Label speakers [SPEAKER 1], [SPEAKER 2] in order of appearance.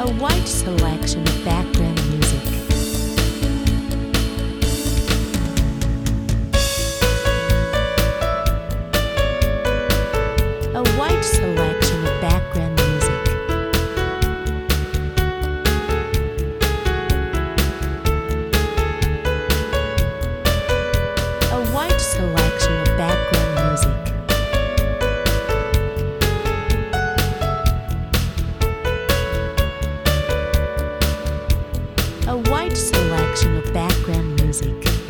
[SPEAKER 1] A wide selection of background music. A wide selection of background music. A wide selection of background music. A wide selection of background music.